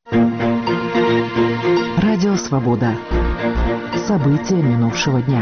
Радио «Свобода». События минувшего дня.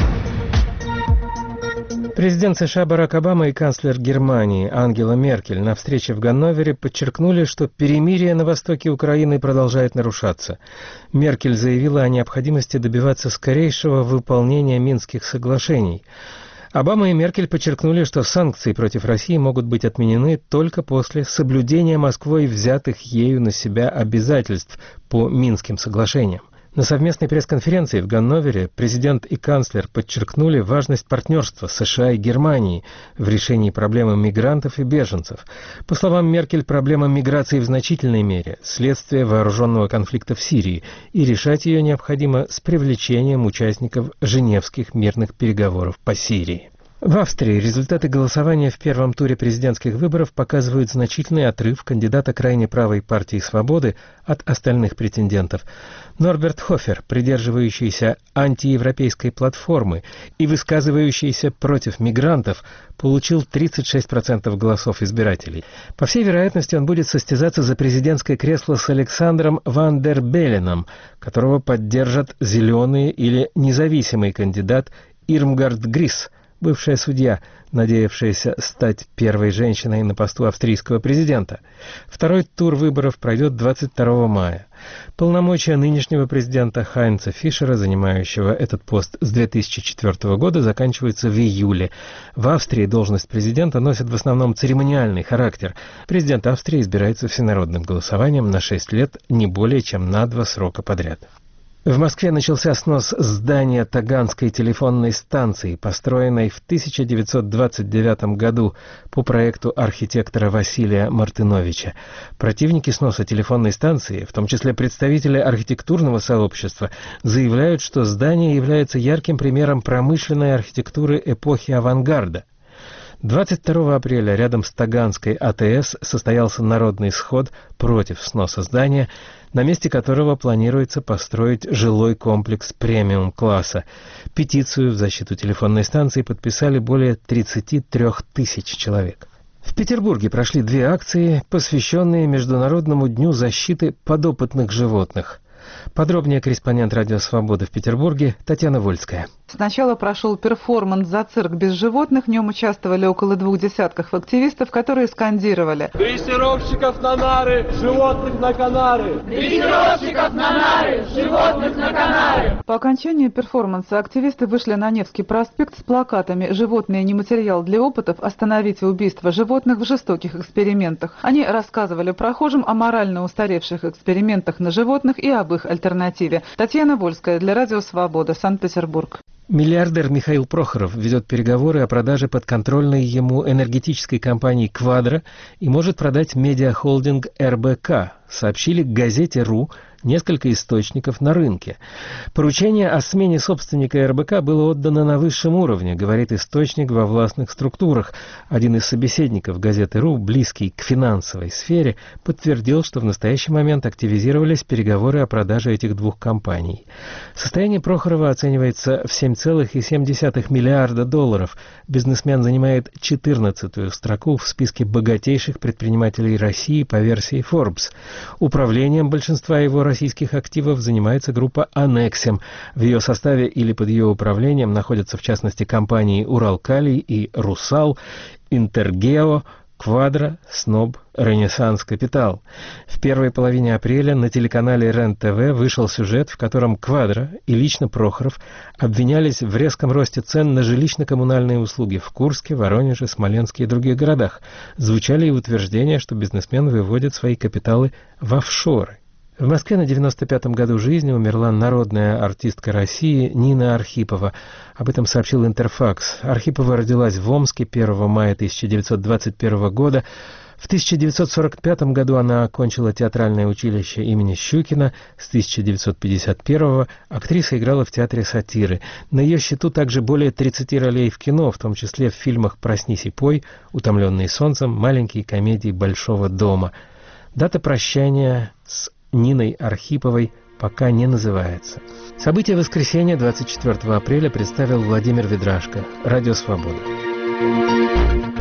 Президент США Барак Обама и канцлер Германии Ангела Меркель на встрече в Ганновере подчеркнули, что перемирие на востоке Украины продолжает нарушаться. Меркель заявила о необходимости добиваться скорейшего выполнения Минских соглашений. Обама и Меркель подчеркнули, что санкции против России могут быть отменены только после соблюдения Москвой взятых ею на себя обязательств по Минским соглашениям. На совместной пресс-конференции в Ганновере президент и канцлер подчеркнули важность партнерства США и Германии в решении проблемы мигрантов и беженцев. По словам Меркель, проблема миграции в значительной мере – следствие вооруженного конфликта в Сирии, и решать ее необходимо с привлечением участников Женевских мирных переговоров по Сирии. В Австрии результаты голосования в первом туре президентских выборов показывают значительный отрыв кандидата крайне правой партии «Свободы» от остальных претендентов. Норберт Хофер, придерживающийся антиевропейской платформы и высказывающийся против мигрантов, получил 36% голосов избирателей. По всей вероятности, он будет состязаться за президентское кресло с Александром Ван дер Белленом, которого поддержат зеленые или независимый кандидат Ирмгард Грис, бывшая судья, надеявшаяся стать первой женщиной на посту австрийского президента. Второй тур выборов пройдет 22 мая. Полномочия нынешнего президента Хайнца Фишера, занимающего этот пост с 2004 года, заканчиваются в июле. В Австрии должность президента носит в основном церемониальный характер. Президент Австрии избирается всенародным голосованием на 6 лет, не более чем на 2 срока подряд. В Москве начался снос здания Таганской телефонной станции, построенной в 1929 году по проекту архитектора Василия Мартыновича. Противники сноса телефонной станции, в том числе представители архитектурного сообщества, заявляют, что здание является ярким примером промышленной архитектуры эпохи авангарда. 22 апреля рядом с Таганской АТС состоялся народный сход против сноса здания, на месте которого планируется построить жилой комплекс премиум-класса. Петицию в защиту телефонной станции подписали более 33 тысяч человек. В Петербурге прошли 2 акции, посвященные Международному дню защиты подопытных животных. Подробнее корреспондент «Радио Свобода» в Петербурге Татьяна Вольская. Сначала прошел перформанс «За цирк без животных». В нем участвовали около 20 активистов, которые скандировали: «Дрессировщиков на нары, животных на канары! Дрессировщиков на нары, животных на канары!» По окончании перформанса активисты вышли на Невский проспект с плакатами «Животные не материал для опытов. Остановите убийство животных в жестоких экспериментах». Они рассказывали прохожим о морально устаревших экспериментах на животных и об их альтернативе. Татьяна Вольская для «Радио Свобода», Санкт-Петербург. Миллиардер Михаил Прохоров ведет переговоры о продаже подконтрольной ему энергетической компании «Квадра» и может продать медиахолдинг РБК, сообщили газете «РУ» несколько источников на рынке. Поручение о смене собственника РБК было отдано на высшем уровне, говорит источник во властных структурах. Один из собеседников газеты «РУ», близкий к финансовой сфере, подтвердил, что в настоящий момент активизировались переговоры о продаже этих 2 компаний. Состояние Прохорова оценивается в $7,7 миллиарда. Бизнесмен занимает 14-ю строку в списке богатейших предпринимателей России по версии Forbes. Управлением большинства его российских активов занимается группа «Аннексим». В ее составе или под ее управлением находятся в частности компании «Уралкалий» и «Русал», «Интергео», «Квадра», «Сноб», «Ренессанс Капитал». В первой половине апреля на телеканале РЕН-ТВ вышел сюжет, в котором «Квадра» и лично Прохоров обвинялись в резком росте цен на жилищно-коммунальные услуги в Курске, Воронеже, Смоленске и других городах. Звучали и утверждения, что бизнесмен выводит свои капиталы в офшоры. В Москве на 95-м году жизни умерла народная артистка России Нина Архипова. Об этом сообщил Интерфакс. Архипова родилась в Омске 1 мая 1921 года. В 1945 году она окончила театральное училище имени Щукина. С 1951 актриса играла в театре сатиры. На ее счету также более 30 ролей в кино, в том числе в фильмах «Проснись и пой», «Утомленный солнцем», «Маленькие комедии Большого дома». Дата прощания с Ниной Архиповой пока не называется. События воскресенья 24 апреля представил Владимир Ведрашко. Радио Свобода.